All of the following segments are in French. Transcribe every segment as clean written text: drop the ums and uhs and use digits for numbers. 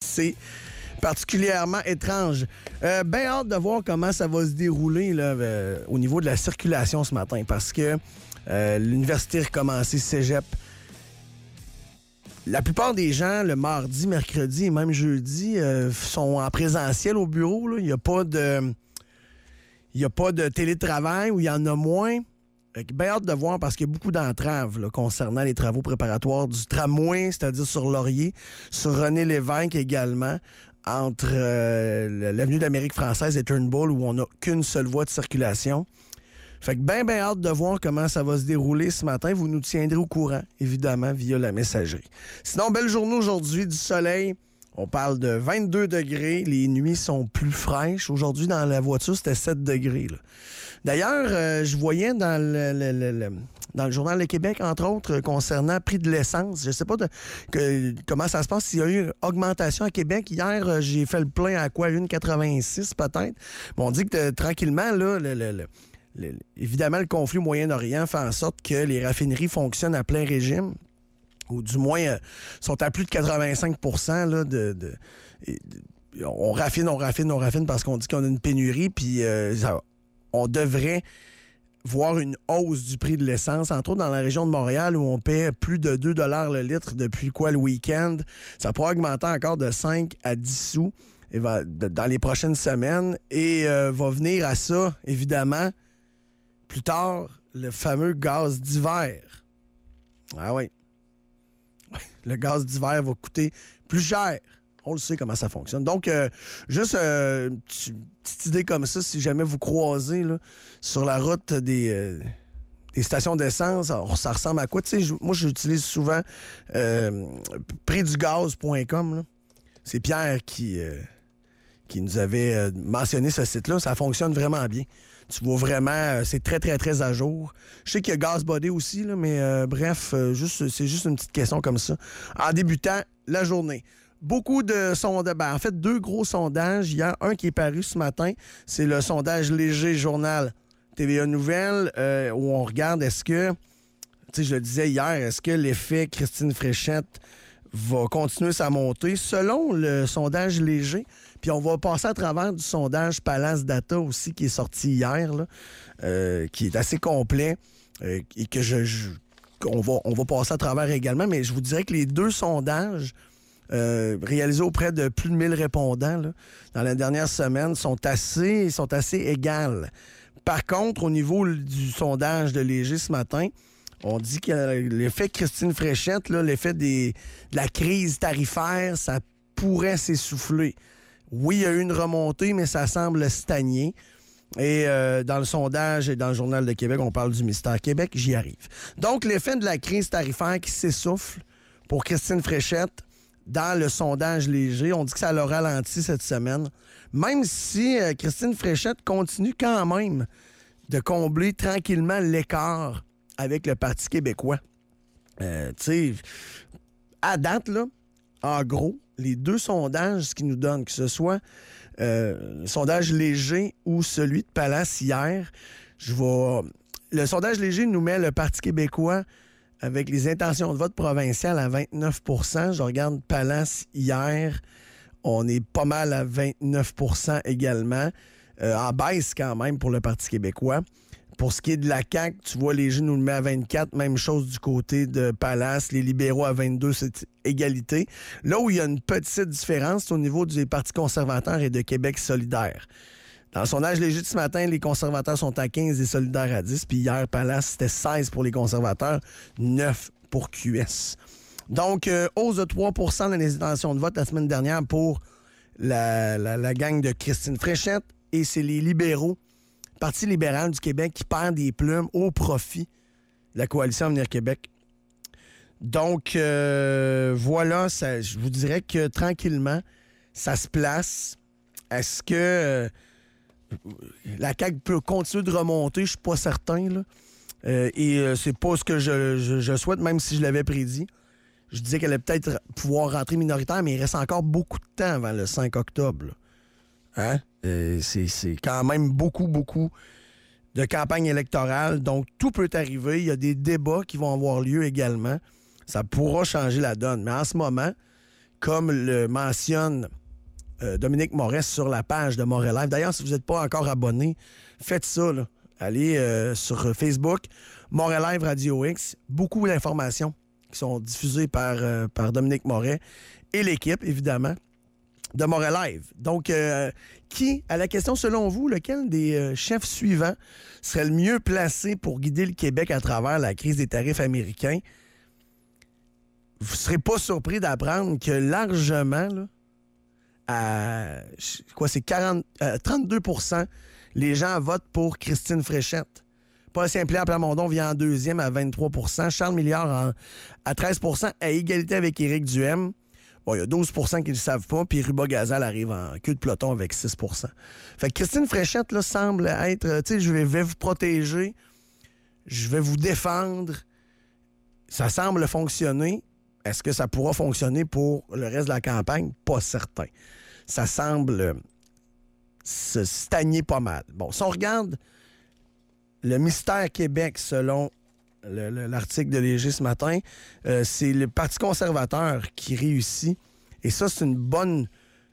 C'est particulièrement étrange. Bien hâte de voir comment ça va se dérouler là, au niveau de la circulation ce matin, parce que l'université a recommencé, cégep. La plupart des gens, le mardi, mercredi et même jeudi, sont en présentiel au bureau. Là. Il n'y a pas de télétravail, ou il y en a moins. Bien hâte de voir, parce qu'il y a beaucoup d'entraves là, concernant les travaux préparatoires du tramway, c'est-à-dire sur Laurier, sur René-Lévesque également, entre l'avenue d'Amérique française et Turnbull, où on n'a qu'une seule voie de circulation. Fait que bien hâte de voir comment ça va se dérouler ce matin. Vous nous tiendrez au courant, évidemment, via la messagerie. Sinon, belle journée aujourd'hui, du soleil. On parle de 22 degrés. Les nuits sont plus fraîches. Aujourd'hui, dans la voiture, c'était 7 degrés. Là. D'ailleurs, je voyais dans le Journal de Québec, entre autres, concernant le prix de l'essence. Je ne sais pas comment ça se passe. S'il y a eu une augmentation à Québec. Hier, j'ai fait le plein à quoi? 1,86 peut-être. Bon, on dit que tranquillement, là, évidemment, le conflit au Moyen-Orient fait en sorte que les raffineries fonctionnent à plein régime, ou du moins sont à plus de 85 % là, on raffine parce qu'on dit qu'on a une pénurie, puis on devrait voir une hausse du prix de l'essence, entre autres dans la région de Montréal, où on paie plus de 2 $ le litre depuis le week-end. Ça pourrait augmenter encore de 5 à 10 sous dans les prochaines semaines, et va venir à ça, évidemment, plus tard, le fameux gaz d'hiver. Ah oui. Le gaz d'hiver va coûter plus cher. On le sait comment ça fonctionne. Donc, juste une petite idée comme ça, si jamais vous croisez là, sur la route des stations d'essence, alors, ça ressemble à quoi? Tu sais, moi, j'utilise souvent prixdugaz.com. Là. C'est Pierre qui nous avait mentionné ce site-là. Ça fonctionne vraiment bien. Tu vois vraiment, c'est très, très, très à jour. Je sais qu'il y a GazBuddy aussi, là, mais bref, c'est juste une petite question comme ça. En débutant la journée. Beaucoup de sondages. En fait, 2 gros sondages. Il y a un qui est paru ce matin. C'est le sondage Léger Journal TVA Nouvelles, où on regarde est-ce que, tu sais, je le disais hier, est-ce que l'effet Christine Fréchette va continuer sa montée selon le sondage Léger. Puis on va passer à travers du sondage Palace Data aussi, qui est sorti hier, là, qui est assez complet et que on va passer à travers également. Mais je vous dirais que les 2 sondages réalisés auprès de plus de 1000 répondants là, dans la dernière semaine sont assez égales. Par contre, au niveau du sondage de Léger ce matin, on dit que l'effet Christine Fréchette, là, l'effet de la crise tarifaire, ça pourrait s'essouffler. Oui, il y a eu une remontée, mais ça semble stagner. Et dans le sondage et dans le Journal de Québec, on parle du Mystère Québec. J'y arrive. Donc, l'effet de la crise tarifaire qui s'essouffle pour Christine Fréchette, dans le sondage Léger, on dit que ça l'a ralenti cette semaine. Même si Christine Fréchette continue quand même de combler tranquillement l'écart avec le Parti québécois. Tu sais, à date, là, en gros, les 2 sondages, ce qu'ils nous donnent, que ce soit le sondage Léger ou celui de Palace hier, le sondage Léger nous met le Parti québécois avec les intentions de vote provinciales à 29 %. Je regarde Palace hier, on est pas mal à 29 % également. En baisse quand même pour le Parti québécois. Pour ce qui est de la CAQ, tu vois, Léger nous le met à 24. Même chose du côté de Palace. Les libéraux à 22, c'est égalité. Là où il y a une petite différence, c'est au niveau des partis conservateurs et de Québec solidaire. Dans le sondage Léger de ce matin, les conservateurs sont à 15 et solidaires à 10. Puis hier, Palace, c'était 16 pour les conservateurs, 9 pour QS. Donc, hausse de 3 % dans les intentions de vote la semaine dernière pour la gang de Christine Fréchette. Et c'est les libéraux, Parti libéral du Québec, qui perd des plumes au profit de la coalition Avenir Québec. Donc, voilà, je vous dirais que tranquillement, ça se place. Est-ce que la CAQ peut continuer de remonter? Je suis pas certain, là. C'est pas ce que je souhaite, même si je l'avais prédit. Je disais qu'elle allait peut-être pouvoir rentrer minoritaire, mais il reste encore beaucoup de temps avant le 5 octobre. Là. Hein? C'est quand même beaucoup de campagne électorale. Donc, tout peut arriver. Il y a des débats qui vont avoir lieu également. Ça pourra changer la donne. Mais en ce moment, comme le mentionne Dominique Moret sur la page de Montréal Live. D'ailleurs, si vous n'êtes pas encore abonné, faites ça, là. Allez sur Facebook, Montréal Live Radio X. Beaucoup d'informations qui sont diffusées par Dominique Moret et l'équipe, évidemment, de Montréal Live. Donc, à la question, selon vous, lequel des chefs suivants serait le mieux placé pour guider le Québec à travers la crise des tarifs américains? Vous ne serez pas surpris d'apprendre que largement, là, c'est 32 % les gens votent pour Christine Fréchette. Paul Saint-Pierre Plamondon vient en deuxième à 23 % Charles Milliard à 13 % à égalité avec Éric Duhem. Bon, il y a 12 % qui ne le savent pas, puis Ruba Gazal arrive en queue de peloton avec 6 % Fait que Christine Fréchette, là, semble être, tu sais, je vais vous protéger, je vais vous défendre. Ça semble fonctionner. Est-ce que ça pourra fonctionner pour le reste de la campagne? Pas certain. Ça semble se stagner pas mal. Bon, si on regarde le mystère Québec, selon l'article de Léger ce matin, c'est le Parti conservateur qui réussit. Et ça, c'est une bonne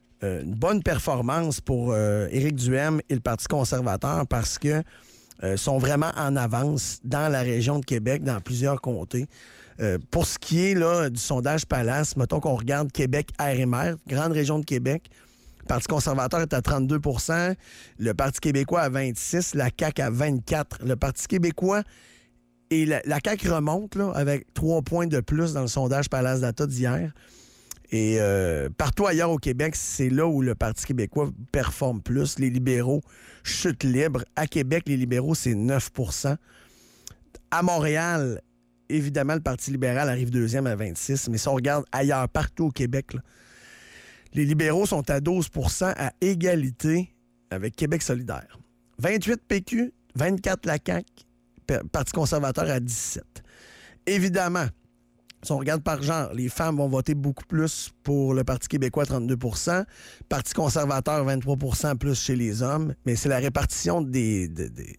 performance pour Éric Duhem et le Parti conservateur parce que sont vraiment en avance dans la région de Québec, dans plusieurs comtés. Pour ce qui est là, du sondage Palace, mettons qu'on regarde Québec-RMR, grande région de Québec, le Parti conservateur est à 32 %, le Parti québécois à 26 %, la CAQ à 24 %. Le Parti québécois et la CAQ remonte là, avec 3 points de plus dans le sondage Palace Data d'hier. Et partout ailleurs au Québec, c'est là où le Parti québécois performe plus. Les libéraux chutent libre. À Québec, les libéraux, c'est 9 %. À Montréal, évidemment, le Parti libéral arrive deuxième à 26 %. Mais si on regarde ailleurs, partout au Québec, là, les libéraux sont à 12 % à égalité avec Québec solidaire. 28 PQ, 24 la CAQ, Parti conservateur à 17. Évidemment, si on regarde par genre, les femmes vont voter beaucoup plus pour le Parti québécois, 32 %, Parti conservateur, 23 % plus chez les hommes, mais c'est la répartition de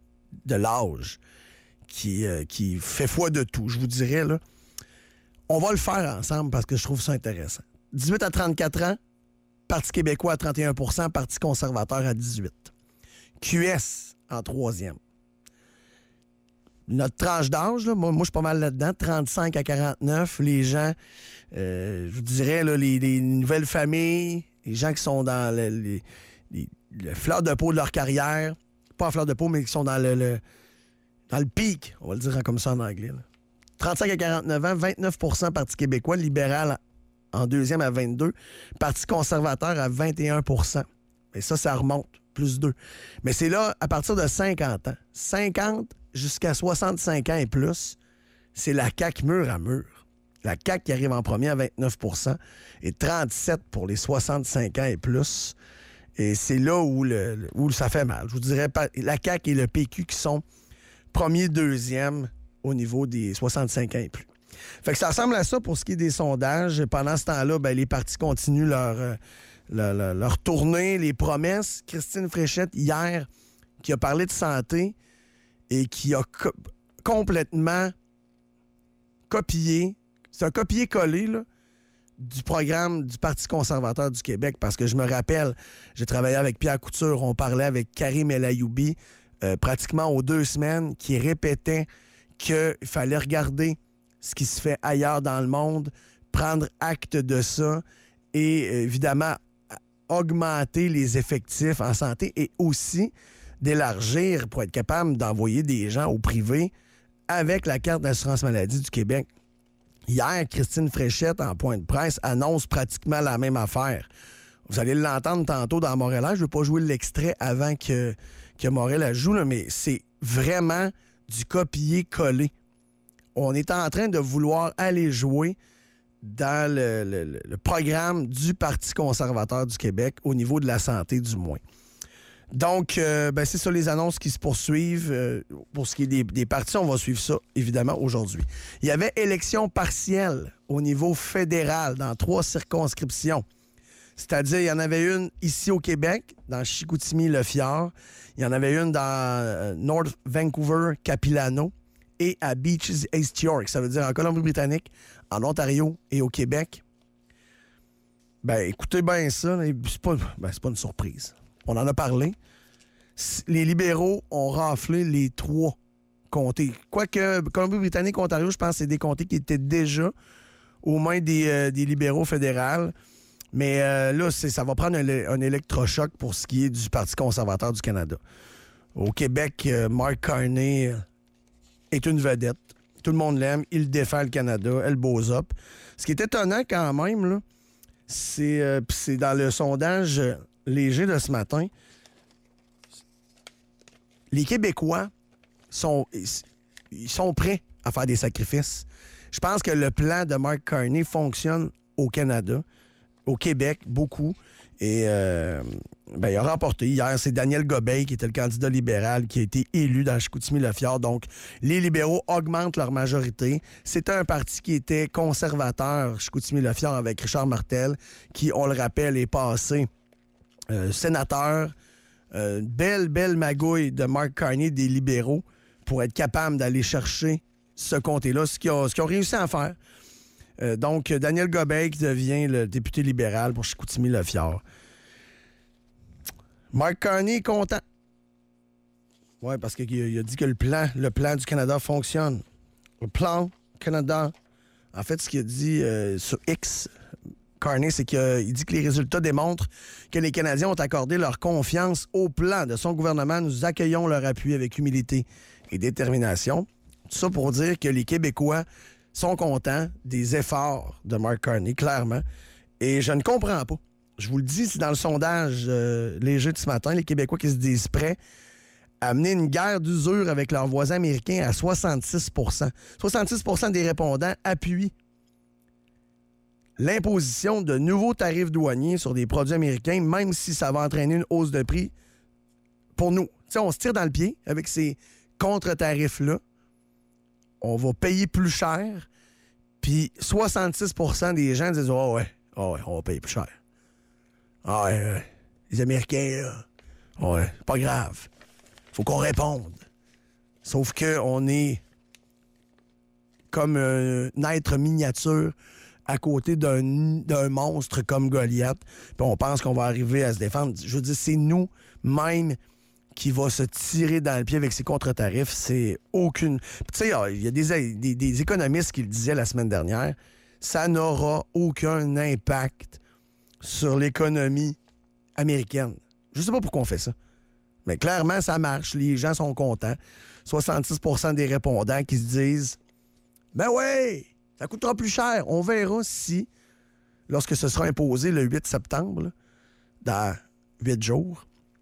l'âge qui fait foi de tout, je vous dirais. Là. On va le faire ensemble parce que je trouve ça intéressant. 18 à 34 ans, Parti québécois à 31 %, Parti conservateur à 18 %. QS en troisième. Notre tranche d'âge, là, moi je suis pas mal là-dedans, 35 à 49, les gens, je vous dirais, là, les nouvelles familles, les gens qui sont dans les fleurs de peau de leur carrière, pas en fleurs de peau, mais qui sont dans le pic, on va le dire comme ça en anglais. Là. 35 à 49 ans, 29 % Parti québécois, libéral en deuxième à 22, Parti conservateur à 21 %. Et ça remonte, plus 2. Mais c'est là, à partir de 50 ans. 50 jusqu'à 65 ans et plus, c'est la CAQ mur à mur. La CAQ qui arrive en premier à 29 % et 37 pour les 65 ans et plus. Et c'est là où ça fait mal. Je vous dirais, la CAQ et le PQ qui sont premier, deuxième au niveau des 65 ans et plus. Fait que ça ressemble à ça pour ce qui est des sondages. Pendant ce temps-là, ben, les partis continuent leur tournée, les promesses. Christine Fréchette, hier, qui a parlé de santé et qui a complètement copié, c'est un copier-coller là, du programme du Parti conservateur du Québec. Parce que je me rappelle, j'ai travaillé avec Pierre Couture, on parlait avec Karim El Ayoubi pratiquement aux 2 semaines, qui répétait qu'il fallait regarder ce qui se fait ailleurs dans le monde, prendre acte de ça et évidemment augmenter les effectifs en santé et aussi d'élargir pour être capable d'envoyer des gens au privé avec la carte d'assurance maladie du Québec. Hier, Christine Fréchette, en point de presse, annonce pratiquement la même affaire. Vous allez l'entendre tantôt dans Montréal. Je ne veux pas jouer l'extrait avant que Montréal la joue, là, mais c'est vraiment du copier-coller. On est en train de vouloir aller jouer dans le programme du Parti conservateur du Québec, au niveau de la santé du moins. Donc, c'est ça les annonces qui se poursuivent. Pour ce qui est des partis, on va suivre ça, évidemment, aujourd'hui. Il y avait élection partielle au niveau fédéral dans 3 circonscriptions. C'est-à-dire, il y en avait une ici au Québec, dans Chicoutimi-Le Fjord. Il y en avait une dans North Vancouver-Capilano et à Beaches East York. Ça veut dire en Colombie-Britannique, en Ontario et au Québec. Ben, écoutez bien ça. C'est pas une surprise. On en a parlé. Les libéraux ont raflé les 3 comtés. Quoique Colombie-Britannique, Ontario, je pense que c'est des comtés qui étaient déjà aux mains des libéraux fédéraux. Mais là, ça va prendre un électrochoc pour ce qui est du Parti conservateur du Canada. Au Québec, Mark Carney est une vedette. Tout le monde l'aime. Il défend le Canada. Elle bosse up. Ce qui est étonnant quand même, là, c'est dans le sondage léger de ce matin, les Québécois sont prêts à faire des sacrifices. Je pense que le plan de Mark Carney fonctionne au Canada, au Québec, beaucoup. Et il a remporté. Hier, c'est Daniel Gobeil, qui était le candidat libéral, qui a été élu dans Chicoutimi-Le-Fjord. Donc, les libéraux augmentent leur majorité. C'était un parti qui était conservateur, Chicoutimi-Le-Fjord, avec Richard Martel, qui, on le rappelle, est passé sénateur. Belle magouille de Mark Carney des libéraux pour être capable d'aller chercher ce comté-là, ce qu'ils ont réussi à faire. Donc, Daniel Gobeil qui devient le député libéral pour Chicoutimi-Le-Fjord. Mark Carney est content. Oui, parce qu'il a dit que le plan du Canada fonctionne. Le plan Canada. En fait, ce qu'il a dit sur X, Carney, c'est qu'il dit que les résultats démontrent que les Canadiens ont accordé leur confiance au plan de son gouvernement. Nous accueillons leur appui avec humilité et détermination. Tout ça pour dire que les Québécois sont contents des efforts de Mark Carney, clairement. Et je ne comprends pas. Je vous le dis, c'est dans le sondage léger de ce matin, les Québécois qui se disent prêts à mener une guerre d'usure avec leurs voisins américains à 66 66 des répondants appuient l'imposition de nouveaux tarifs douaniers sur des produits américains, même si ça va entraîner une hausse de prix pour nous. T'sais, on se tire dans le pied avec ces contre-tarifs-là. On va payer plus cher. Puis 66 des gens disent « Ah ouais, on va payer plus cher. Ah ouais, les Américains, là, ouais, pas grave. Faut qu'on réponde. » Sauf qu'on est comme un être miniature à côté d'un monstre comme Goliath. Puis on pense qu'on va arriver à se défendre. Je veux dire, c'est nous-mêmes qui va se tirer dans le pied avec ces contre-tarifs. C'est aucune... Tu sais, il y a des économistes qui le disaient la semaine dernière. Ça n'aura aucun impact sur l'économie américaine. Je sais pas pourquoi on fait ça. Mais clairement, ça marche. Les gens sont contents. 66 des répondants qui se disent « Ben ouais! Ça coûtera plus cher. » On verra si, lorsque ce sera imposé le 8 septembre, là, dans 8 jours,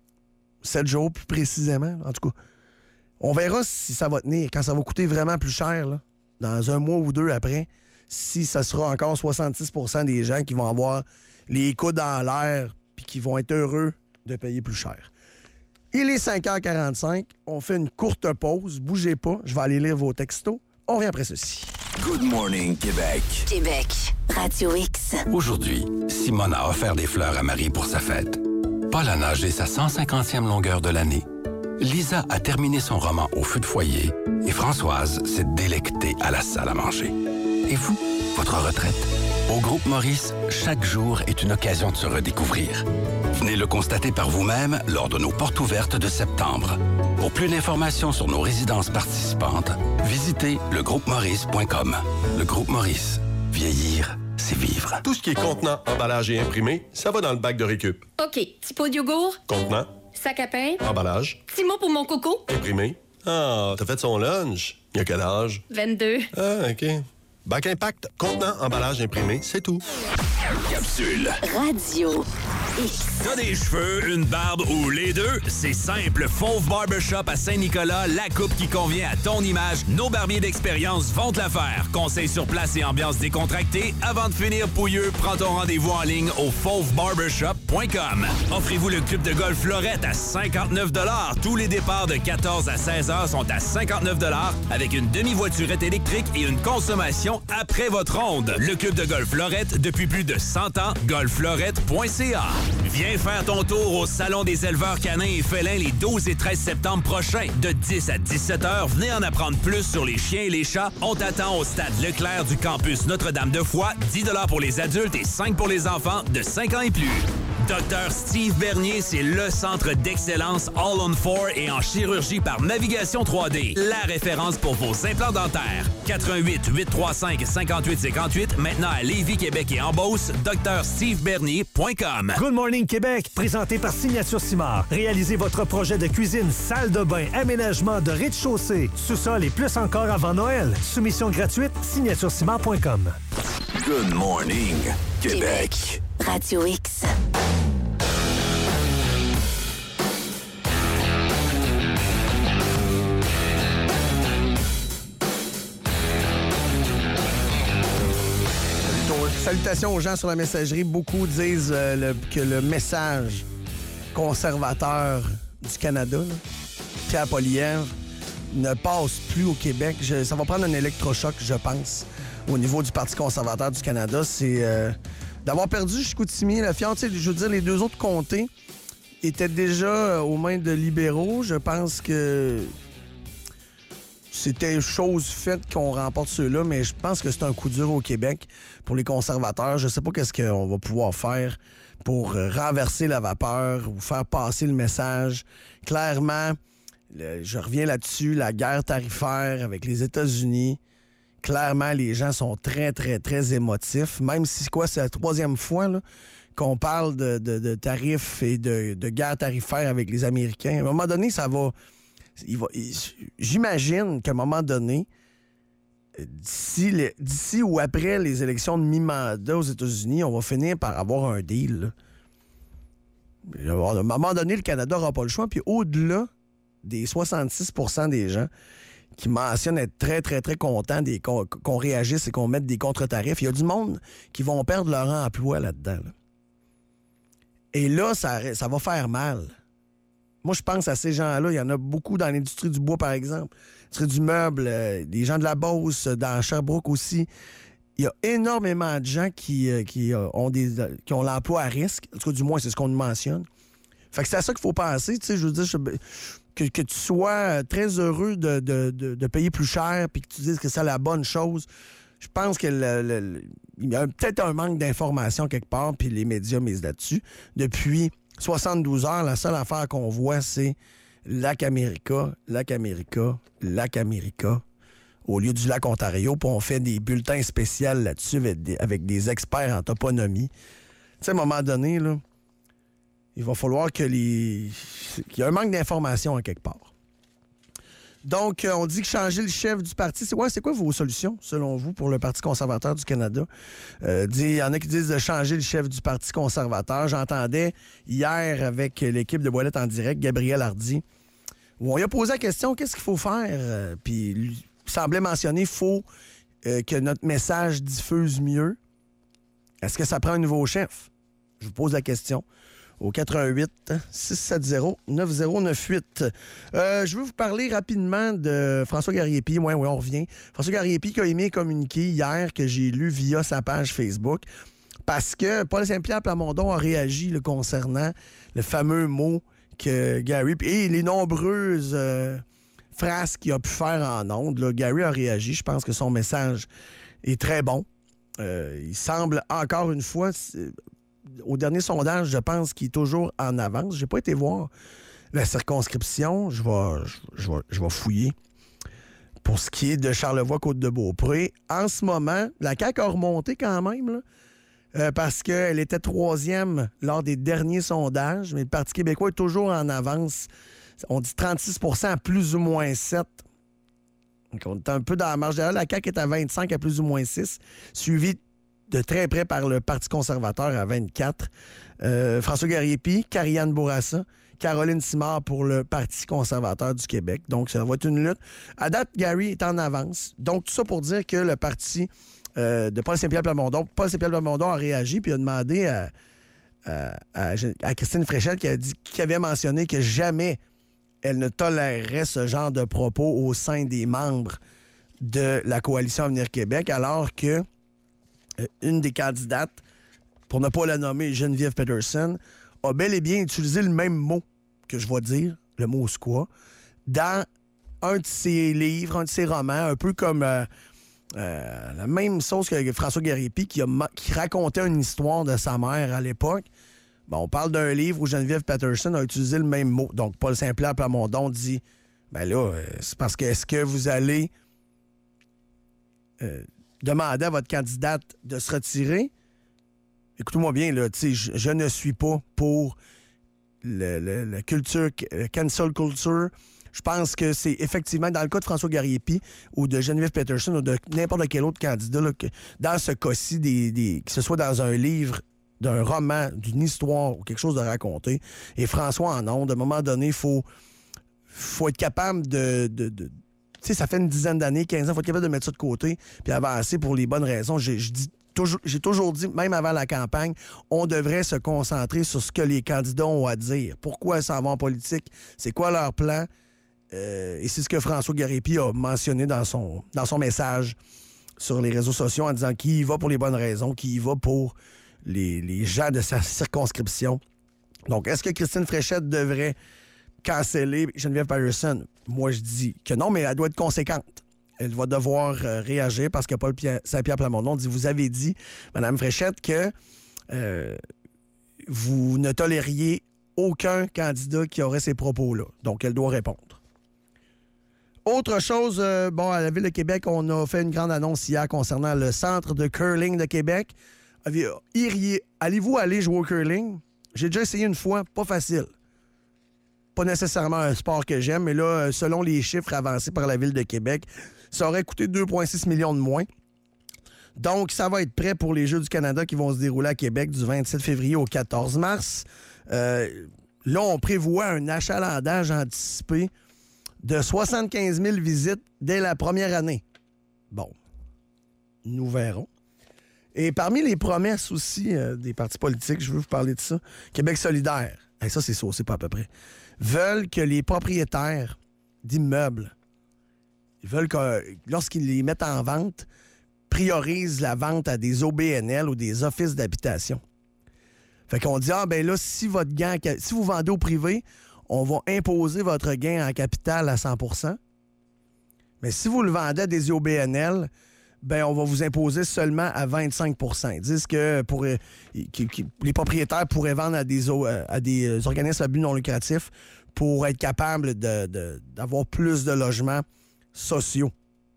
7 jours plus précisément, en tout cas, on verra si ça va tenir, quand ça va coûter vraiment plus cher, là, dans un mois ou 2 après, si ça sera encore 66 des gens qui vont avoir les coudes dans l'air puis qui vont être heureux de payer plus cher. Il est 5h45. On fait une courte pause. Bougez pas. Je vais aller lire vos textos. On revient après ceci. Good morning, Québec. Québec, Radio X. Aujourd'hui, Simone a offert des fleurs à Marie pour sa fête. Paul a nagé sa 150e longueur de l'année. Lisa a terminé son roman au feu de foyer. Et Françoise s'est délectée à la salle à manger. Et vous, votre retraite? Au Groupe Maurice, chaque jour est une occasion de se redécouvrir. Venez le constater par vous-même lors de nos portes ouvertes de septembre. Pour plus d'informations sur nos résidences participantes, visitez legroupemaurice.com. Le Groupe Maurice. Vieillir, c'est vivre. Tout ce qui est contenant, emballage et imprimé, ça va dans le bac de récup. OK. Petit pot de yogourt. Contenant, Sac à pain. emballage, Petit mot pour mon coco. imprimé. Ah, t'as fait son lunch. Il y a quel âge? 22. Ah, OK. Bac Impact, contenant, emballage, imprimé, c'est tout. Capsule. Radio X. T'as des cheveux, une barbe ou les deux? C'est simple. Fauve Barbershop à Saint-Nicolas, la coupe qui convient à ton image. Nos barbiers d'expérience vont te la faire. Conseils sur place et ambiance décontractée. Avant de finir pouilleux, prends ton rendez-vous en ligne au fauvebarbershop.com. Offrez-vous le club de golf Lorette à 59 $. Tous les départs de 14 à 16 heures sont à 59 $ avec une demi-voiturette électrique et une consommation réservation après votre ronde. Le club de golf Lorette depuis plus de 100 ans, golflorette.ca. Viens faire ton tour au Salon des éleveurs canins et félins les 12 et 13 septembre prochains. De 10 à 17 heures, venez en apprendre plus sur les chiens et les chats. On t'attend au stade Leclerc du campus Notre-Dame-de-Foix. 10 $ pour les adultes et 5 pour les enfants de 5 ans et plus. Dr Steve Bernier, c'est le centre d'excellence All on 4 et en chirurgie par navigation 3D. La référence pour vos implants dentaires. 88 835 58 58, maintenant à Lévis, Québec et en Beauce, drstevebernier.com. Good Morning Québec, présenté par Signature Simard. Réalisez votre projet de cuisine, salle de bain, aménagement de rez-de-chaussée, sous-sol et plus encore avant Noël. Soumission gratuite, signaturesimard.com. Good Morning Québec. Radio X. Salutations aux gens sur la messagerie. Beaucoup disent que le message conservateur du Canada, là, Pierre Poilievre, ne passe plus au Québec. Ça va prendre un électrochoc, je pense, au niveau du Parti conservateur du Canada. C'est d'avoir perdu Chicoutimi, la Fiente. Je veux dire, les deux autres comtés étaient déjà aux mains de libéraux. Je pense que c'était chose faite qu'on remporte ceux-là, mais je pense que c'est un coup dur au Québec pour les conservateurs. Je sais pas qu'est-ce qu'on va pouvoir faire pour renverser la vapeur ou faire passer le message. Clairement, je reviens là-dessus, la guerre tarifaire avec les États-Unis. Clairement, les gens sont très, très, très émotifs. Même si c'est la troisième fois là, qu'on parle de tarifs et de guerre tarifaire avec les Américains. À un moment donné, ça va... J'imagine qu'à un moment donné, d'ici ou après les élections de mi-mandat aux États-Unis, on va finir par avoir un deal. À un moment donné, le Canada n'aura pas le choix. Puis au-delà des 66 % des gens qui mentionnent être très, très, très contents qu'on réagisse et qu'on mette des contre-tarifs, il y a du monde qui vont perdre leur emploi là-dedans. Là. Et là, ça va faire mal. Moi, je pense à ces gens-là. Il y en a beaucoup dans l'industrie du bois, par exemple. L'industrie du meuble, des gens de la Beauce, dans Sherbrooke aussi. Il y a énormément de gens qui ont l'emploi à risque. En tout cas, du moins, c'est ce qu'on nous mentionne. Fait que c'est à ça qu'il faut penser. Tu sais, je veux dire, que tu sois très heureux de payer plus cher puis que tu dises que c'est la bonne chose. Je pense que il y a peut-être un manque d'information quelque part, puis les médias misent là-dessus. Depuis 72 heures, la seule affaire qu'on voit, c'est Lac America, Lac America, Lac America, au lieu du lac Ontario, puis on fait des bulletins spéciaux là-dessus avec des experts en toponymie. Tu sais, à un moment donné, là, il va falloir qu'il y ait un manque d'information à quelque part. Donc, on dit que changer le chef du parti, c'est quoi vos solutions, selon vous, pour le Parti conservateur du Canada? Il y en a qui disent de changer le chef du Parti conservateur. J'entendais hier avec l'équipe de Boilette en direct, Gabriel Hardy, où on lui a posé la question, qu'est-ce qu'il faut faire? Puis il semblait mentionner, il faut que notre message diffuse mieux. Est-ce que ça prend un nouveau chef? Je vous pose la question. Au 88 670 9098. Je veux vous parler rapidement de François Garriépi. Oui, on revient. François Garriépi qui a émis un communiqué hier que j'ai lu via sa page Facebook parce que Paul Saint-Pierre Plamondon a réagi concernant le fameux mot que Gary et les nombreuses phrases qu'il a pu faire en ondes. Là, Gary a réagi. Je pense que son message est très bon. Il semble encore une fois... Au dernier sondage, je pense qu'il est toujours en avance. J'ai pas été voir la circonscription. Je vais fouiller. Pour ce qui est de Charlevoix-Côte-de-Beaupré, en ce moment, la CAQ a remonté quand même, là, parce qu'elle était troisième lors des derniers sondages, mais le Parti québécois est toujours en avance. On dit 36 % à plus ou moins 7. Donc, on est un peu dans la marge derrière. La CAQ est à 25 à plus ou moins 6, suivi de très près par le Parti conservateur à 24. François Garriépi, Karianne Bourassa, Caroline Simard pour le Parti conservateur du Québec. Donc, ça va être une lutte. À date, Gary est en avance. Donc, tout ça pour dire que le parti de Paul Saint-Pierre Plamondon a réagi puis a demandé à Christine Fréchette qui avait mentionné que jamais elle ne tolérerait ce genre de propos au sein des membres de la Coalition Avenir Québec, alors que une des candidates, pour ne pas la nommer, Geneviève Peterson, a bel et bien utilisé le même mot que je vais dire, le mot squat, dans un de ses livres, un de ses romans, un peu comme la même chose que François Gariépy, qui racontait une histoire de sa mère à l'époque. Bon, on parle d'un livre où Geneviève Peterson a utilisé le même mot. Donc, Paul Saint-Pierre Plamondon dit, ben là, c'est parce que est-ce que vous allez demander à votre candidate de se retirer? Écoutez-moi bien, là, je ne suis pas pour la culture, cancel culture. Je pense que c'est effectivement, dans le cas de François Gariépy ou de Geneviève Peterson ou de n'importe quel autre candidat, là, que dans ce cas-ci, que ce soit dans un livre, d'un roman, d'une histoire ou quelque chose de raconté, et François en ondes, à un moment donné, il faut être capable de tu sais, ça fait une dizaine d'années, 15 ans, il faut être capable de mettre ça de côté puis avancer pour les bonnes raisons. J'ai toujours dit, même avant la campagne, on devrait se concentrer sur ce que les candidats ont à dire. Pourquoi ils s'en vont en politique? C'est quoi leur plan? Et c'est ce que François Gariépy a mentionné dans son message sur les réseaux sociaux en disant qu'il y va pour les bonnes raisons, qu'il y va pour les gens de sa circonscription. Donc, est-ce que Christine Fréchette devrait canceller Geneviève Peterson? Moi, je dis que non, mais elle doit être conséquente. Elle va devoir réagir parce que Paul Saint-Pierre Plamondon dit, vous avez dit, Mme Fréchette, que vous ne tolériez aucun candidat qui aurait ces propos-là. Donc, elle doit répondre. Autre chose, à la Ville de Québec, on a fait une grande annonce hier concernant le Centre de curling de Québec. Allez-vous aller jouer au curling? J'ai déjà essayé une fois, pas facile. Pas nécessairement un sport que j'aime, mais là, selon les chiffres avancés par la Ville de Québec, ça aurait coûté 2,6 millions de moins. Donc, ça va être prêt pour les Jeux du Canada qui vont se dérouler à Québec du 27 février au 14 mars. Là, on prévoit un achalandage anticipé de 75 000 visites dès la première année. Bon, nous verrons. Et parmi les promesses aussi des partis politiques, je veux vous parler de ça, Québec solidaire, ça c'est saucé pas à peu près, veulent que les propriétaires d'immeubles, ils veulent que lorsqu'ils les mettent en vente, priorisent la vente à des OBNL ou des offices d'habitation. Fait qu'on dit, si vous vendez au privé, on va imposer votre gain en capital à 100 %. Mais si vous le vendez à des OBNL, on va vous imposer seulement à 25 %. Ils disent que les propriétaires pourraient vendre à des organismes à but non lucratif pour être capables d'avoir plus de logements sociaux.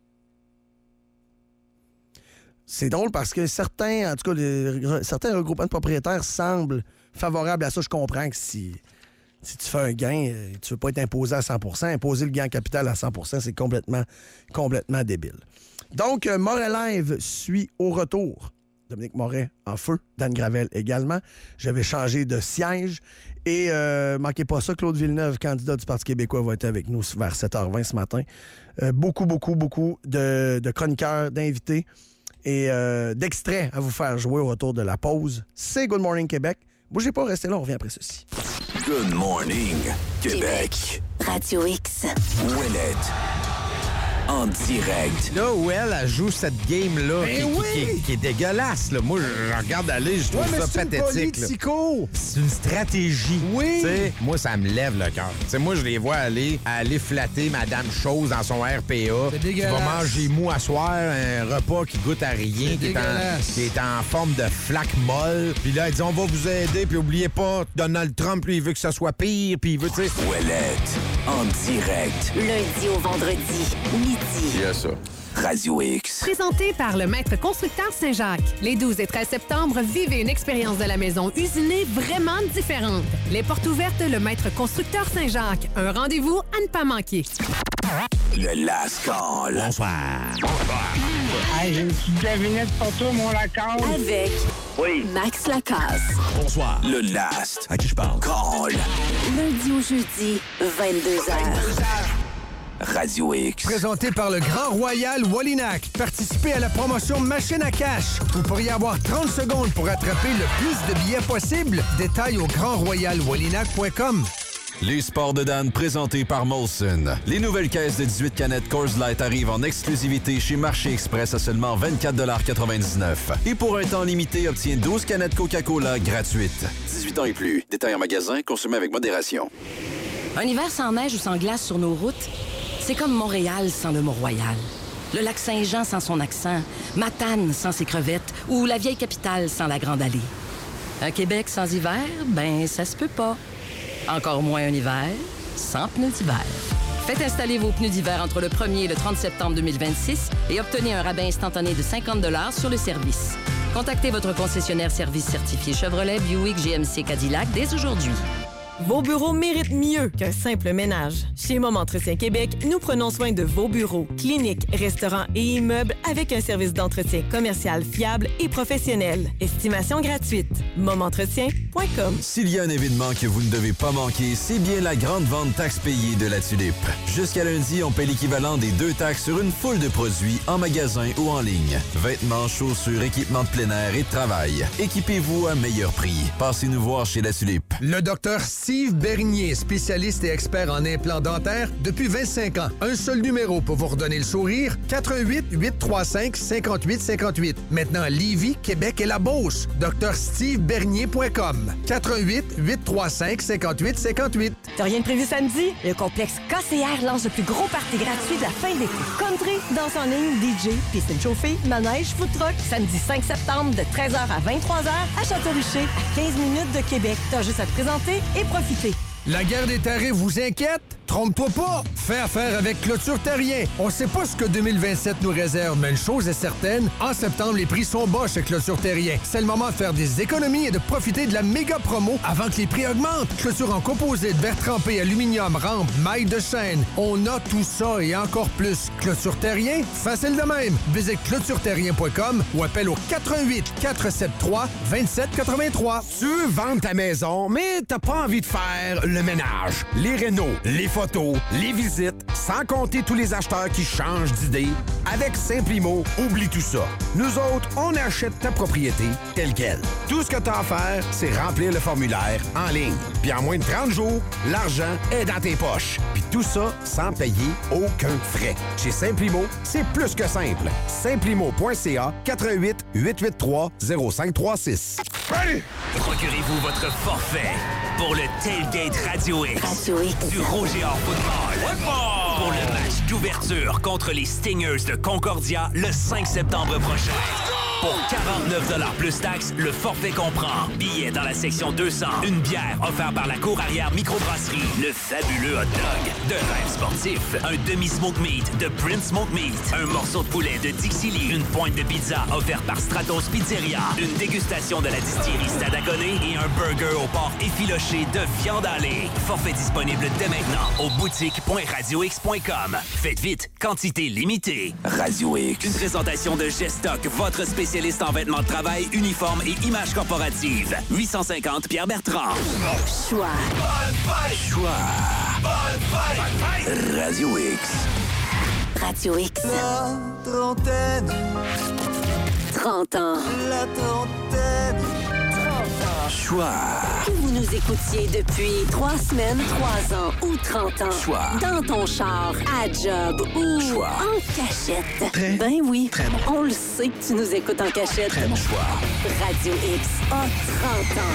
C'est drôle parce que certains regroupements de propriétaires semblent favorables à ça. Je comprends que si tu fais un gain, tu ne veux pas être imposé à 100 %. Imposer le gain en capital à 100 %, c'est complètement débile. Donc, Moret Live suit au retour. Dominique Moret en feu, Dan Gravel également. J'avais changé de siège. Et manquez pas ça, Claude Villeneuve, candidat du Parti québécois, va être avec nous vers 7h20 ce matin. Beaucoup de chroniqueurs, d'invités et d'extraits à vous faire jouer au retour de la pause. C'est Good Morning Québec. Bougez pas, restez là, on revient après ceci. Good Morning Québec. Radio X. Ouellet. En direct. Là où elle joue cette game-là qui est dégueulasse. Là. Moi, je regarde aller, je trouve ça pathétique. C'est une stratégie. Oui. T'sais, moi, ça me lève le cœur. Moi, je les vois aller flatter Madame Chose dans son RPA. Qui va manger mou à soir, un repas qui goûte à rien, qui est en forme de flaque molle. Puis là, elle dit, on va vous aider, puis oubliez pas, Donald Trump, lui, il veut que ça soit pire, puis il veut, tu sais... Ouellette, en direct. Lundi au vendredi, midi. Yes, ça. Radio X. Présenté par le Maître Constructeur Saint-Jacques. Les 12 et 13 septembre, vivez une expérience de la maison usinée vraiment différente. Les portes ouvertes, le Maître Constructeur Saint-Jacques. Un rendez-vous à ne pas manquer. Le Last Call. Bonsoir. Hey, j'ai une petite devinette pour toi, mon Lacasse. Avec Max Lacasse. Bonsoir. Le Last. À qui je parle? Call. Lundi au jeudi, 22h. Radio X. Présenté par le Grand Royal Wallinac. Participez à la promotion Machine à cash. Vous pourriez avoir 30 secondes pour attraper le plus de billets possible. Détails au grandroyalwallinac.com. Les sports de Dan présentés par Molson. Les nouvelles caisses de 18 canettes Coors Light arrivent en exclusivité chez Marché Express à seulement 24,99 $. Et pour un temps limité, obtiens 12 canettes Coca-Cola gratuites. 18 ans et plus. Détail en magasin, consommez avec modération. Un hiver sans neige ou sans glace sur nos routes, c'est comme Montréal sans le Mont-Royal. Le lac Saint-Jean sans son accent, Matane sans ses crevettes ou la vieille capitale sans la Grande Allée. Un Québec sans hiver, ben ça se peut pas. Encore moins un hiver sans pneus d'hiver. Faites installer vos pneus d'hiver entre le 1er et le 30 septembre 2026 et obtenez un rabais instantané de 50 $ sur le service. Contactez votre concessionnaire service certifié Chevrolet, Buick, GMC, Cadillac dès aujourd'hui. Vos bureaux méritent mieux qu'un simple ménage. Chez Mom Entretien Québec, nous prenons soin de vos bureaux, cliniques, restaurants et immeubles avec un service d'entretien commercial fiable et professionnel. Estimation gratuite. momentretien.com. S'il y a un événement que vous ne devez pas manquer, c'est bien la grande vente taxe payée de la Tulipe. Jusqu'à lundi, on paie l'équivalent des 2 taxes sur une foule de produits en magasin ou en ligne. Vêtements, chaussures, équipements de plein air et de travail. Équipez-vous à meilleur prix. Passez nous voir chez la Tulipe. Le docteur Steve Bernier, spécialiste et expert en implants dentaires depuis 25 ans. Un seul numéro pour vous redonner le sourire, 88-835-5858. Maintenant à Lévis, Québec et la Beauce. drstevebernier.com. 88-835-5858. T'as rien de prévu samedi? Le complexe KCR lance le plus gros party gratuit de la fin de l'été. Country, danse en ligne, DJ, piscine chauffée, manège, food truck. Samedi 5 septembre de 13h à 23h à Château-Richer, à 15 minutes de Québec. T'as juste à te présenter et profiter. La guerre des tarifs vous inquiète? Trompe-toi pas! Fais affaire avec Clôture Terrien. On sait pas ce que 2027 nous réserve, mais une chose est certaine, en septembre, les prix sont bas chez Clôture Terrien. C'est le moment de faire des économies et de profiter de la méga promo avant que les prix augmentent. Clôture en composite, verre trempé, aluminium, rampe, maille de chaîne. On a tout ça et encore plus. Clôture Terrien, facile de même. Visite clôtureterrien.com ou appelle au 88 473 2783. Tu veux vendre ta maison, mais t'as pas envie de faire le ménage, les rénaux, les photos, les visites, sans compter tous les acheteurs qui changent d'idée. Avec Simplimo, oublie tout ça. Nous autres, on achète ta propriété telle quelle. Tout ce que t'as à faire, c'est remplir le formulaire en ligne. Puis en moins de 30 jours, l'argent est dans tes poches. Puis tout ça sans payer aucun frais. Chez Simplimo, c'est plus que simple. Simplimo.ca 88 883 0536. Ready? Procurez-vous votre forfait pour le Tailgate Radio X. Du Roger Hors Football. Pour le match d'ouverture contre les Stingers de Concordia le 5 septembre prochain. Pour 49 $ plus taxes, le forfait comprend billets dans la section 200, une bière offerte par la cour arrière microbrasserie, le fabuleux hot dog de Rêve Sportif, un demi-smoke meat de Prince Smoke Meat, un morceau de poulet de Dixie Lee, une pointe de pizza offerte par Stratos Pizzeria, une dégustation de la distillerie Stadaconé et un burger au porc effiloché de viande hachée. Forfait disponible dès maintenant au boutique.radiox.com. Faites vite, quantité limitée. Radio X. Une présentation de Gestock, votre spécialiste en vêtements de travail, uniformes et images corporatives. 850 Pierre-Bertrand. Choix. Radio X. Radio X. La trentaine. 30 ans. La trentaine. 30 ans. Choix. Que vous nous écoutiez depuis 3 semaines, 3 ans ou 30 ans. Choix. Dans ton char, à job ou Choix. en cachette. Très, ben oui, très bon. On le sait que tu nous écoutes en cachette. Très bon choix. Radio X a 30 ans.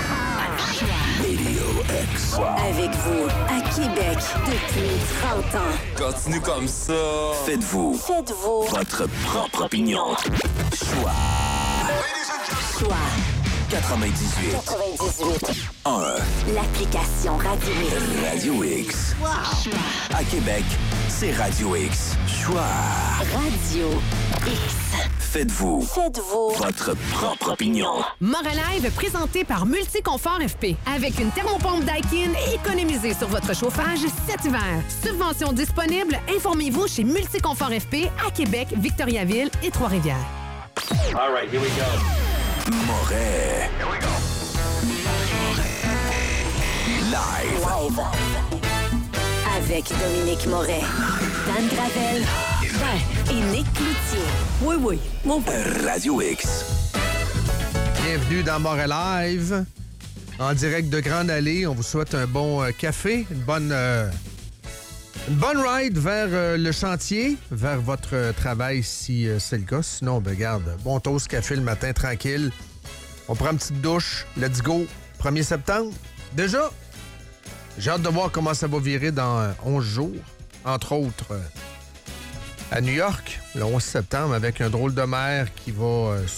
Radio X. Avec vous, à Québec, depuis 30 ans. Continue comme ça. Faites-vous votre propre opinion. Choix. Choix. 98. 1. L'application Radio X. Radio X. Wow. À Québec, c'est Radio X. Choix. Radio X. Faites-vous votre propre opinion. Moralive présenté par Multiconfort FP. Avec une thermopompe Daikin, économisez sur votre chauffage cet hiver. Subvention disponible, informez-vous chez Multiconfort FP à Québec, Victoriaville et Trois-Rivières. All right, here we go. Moret. Here we go. Live. Avec Dominique Moret, Dan Gravel et Nick Cloutier. Oui, mon père. Radio X. Bienvenue dans Moret Live. en direct de Grande Allée. On vous souhaite un bon café, une bonne ride vers le chantier, vers votre travail si c'est le cas. Sinon, ben garde, bon toast café le matin, tranquille. On prend une petite douche. Let's go. 1er septembre. Déjà, j'ai hâte de voir comment ça va virer dans 11 jours. Entre autres, à New York, le 11 septembre, avec un drôle de mer qui va